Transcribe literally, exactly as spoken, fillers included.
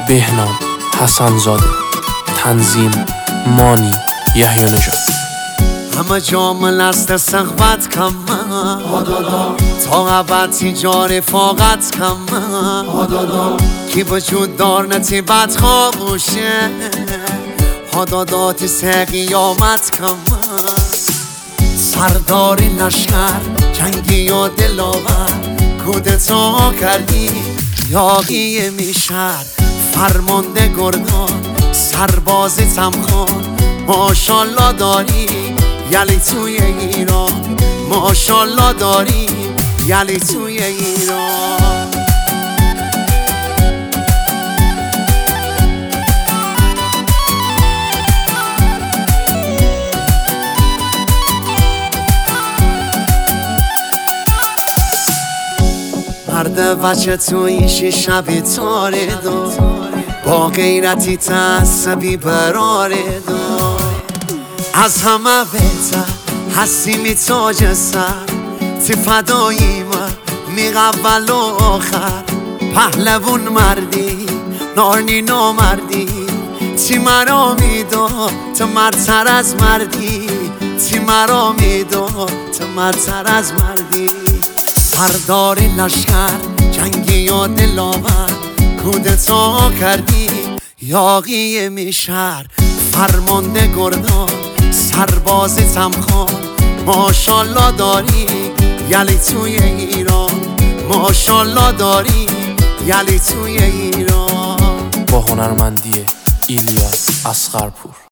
بهنام حسن‌زاده، تنظیم مانی یحیی نژاد. همه جامل است سخوت کم تا ابد تیجار فاقت کم کی وجود دار نتی بد خوابوشه حدادات سه قیامت کم سردار لشکر جنگی و دلاور کودتا کردی یاقی میشر فرمانده گردان سرباز تمخان ماشالله داری یلی توی ایران ماشالله داری یلی توی ایران. مرد بچه توی شیشه بیتاره دار با غیرتی تعصبی براره دار از همه بهتر هستی می تاج سر تی فدایی من می قبل و آخر پهلوون مردی نارنی نامردی تی مرا می داد تو مردتر از مردی تی مرا می داد تو مردتر از مردی سردار لشکر جنگی و دلاور کودتا کردی یاقی میشر فرمانده گردان سرباز تمخان ماشالله داری یلی توی ایران ماشالله داری یلی توی ایران. با هنرمندی ایلیاس اصغرپور.